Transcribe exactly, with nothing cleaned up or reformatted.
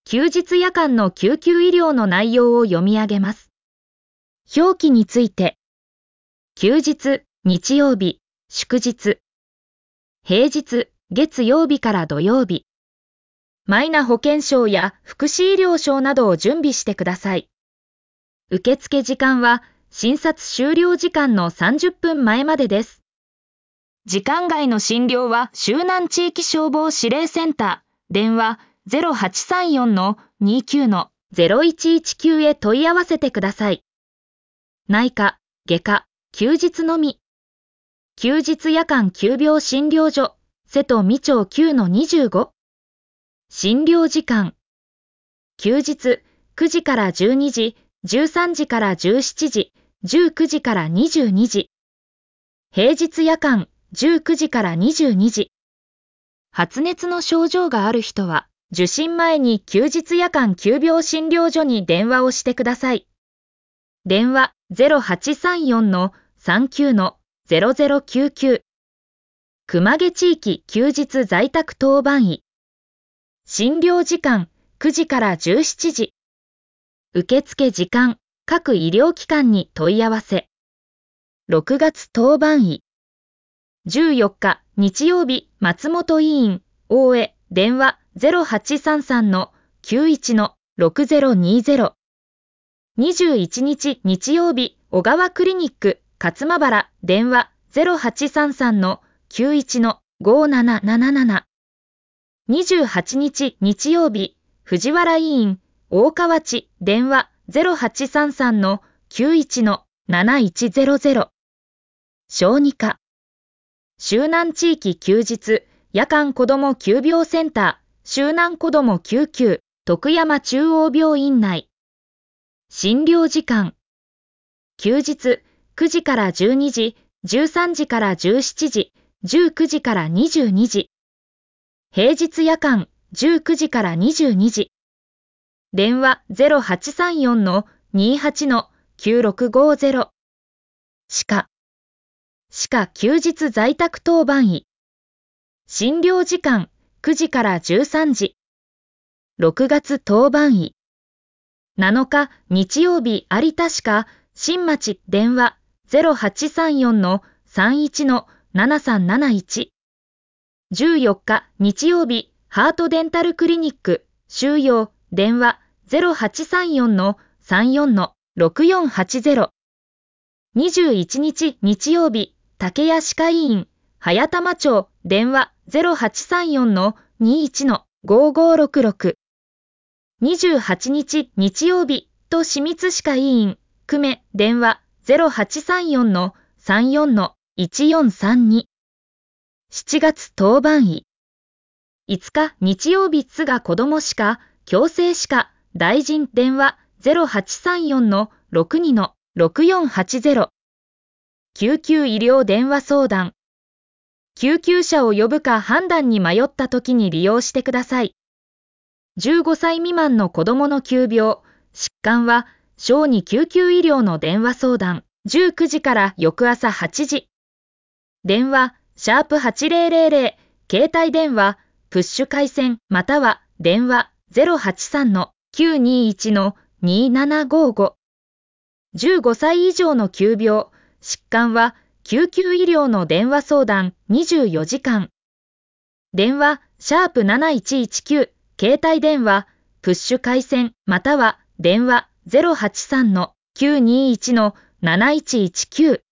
休日夜間の救急医療の内容を読み上げます。表記について、休日、日曜日、祝日、平日、月曜日から土曜日、マイナ保険証や福祉医療証などを準備してください。受付時間は診察終了時間のさんじゅっぷんまえまでです。時間外の診療は周南地域消防指令センター、電話 ゼロはちさんよんのにきゅうのゼロいちいちきゅう へ問い合わせてください。内科、外科、休日のみ。休日夜間急病診療所、瀬戸未町 きゅうのにじゅうご。診療時間。休日、くじからじゅうにじ、じゅうさんじからじゅうしちじ、じゅうくじからにじゅうにじ。平日夜間、じゅうくじからにじゅうにじ。発熱の症状がある人は、受診前に休日夜間急病診療所に電話をしてください。電話 ゼロはちさんよんのさんきゅうのゼロゼロきゅうきゅう。熊毛地域休日在宅当番医。診療時間くじからじゅうしちじ。受付時間各医療機関に問い合わせ。ろくがつ当番医。じゅうよっか日曜日松本医院大江電話 ゼロはちさんさんのきゅういちのろくゼロにゼロ。にじゅういちにち日曜日小川クリニック勝間原電話 ゼロはちさんさんのきゅういちのごなななななな。にじゅうはちにち日曜日藤原医院大川地電話 ゼロはちさんさんのきゅういちのなないちゼロゼロ。小児科。周南地域休日夜間子ども急病センター周南子ども救急徳山中央病院内。診療時間。休日くじからじゅうにじ、じゅうさんじからじゅうしちじ、じゅうくじからにじゅうにじ。平日夜間じゅうくじからにじゅうにじ。電話 ゼロはちさんよんのにはちのきゅうろくごゼロ。歯科。歯科休日在宅当番医。診療時間くじからじゅうさんじ。ろくがつ当番医。なのか日曜日有田歯科新町電話 ゼロはちさんよんのさんいちのななさんなないち。じゅうよっか日曜日ハートデンタルクリニック収容電話 ゼロはちさんよんのさんよんのろくよんはちゼロ。にじゅういちにち日曜日竹谷歯科医院早玉町電話 ゼロはちさんよんのにいちのごごろくろく。にじゅうはちにち日曜日都清水歯科医院久米電話 ゼロはちさんよんのさんよんのいちよんさんに。しちがつ当番医。いつか日曜日津賀子ども歯科矯正歯科大臣電話 ゼロはちさんよんのろくにのろくよんはちゼロ。救急医療電話相談。救急車を呼ぶか判断に迷った時に利用してください。じゅうごさい未満の子どもの急病、疾患は小児救急医療の電話相談じゅうくじから翌朝はちじ。電話シャープはちぜろぜろぜろ、携帯電話プッシュ回線または電話 ゼロはちさんのきゅうにいちのにななごご。じゅうごさい以上の急病、疾患は救急医療の電話相談にじゅうよじかん。電話シャープなないちいちきゅう、携帯電話プッシュ回線または電話 ゼロはちさんのきゅうにいちのなないちいちきゅう。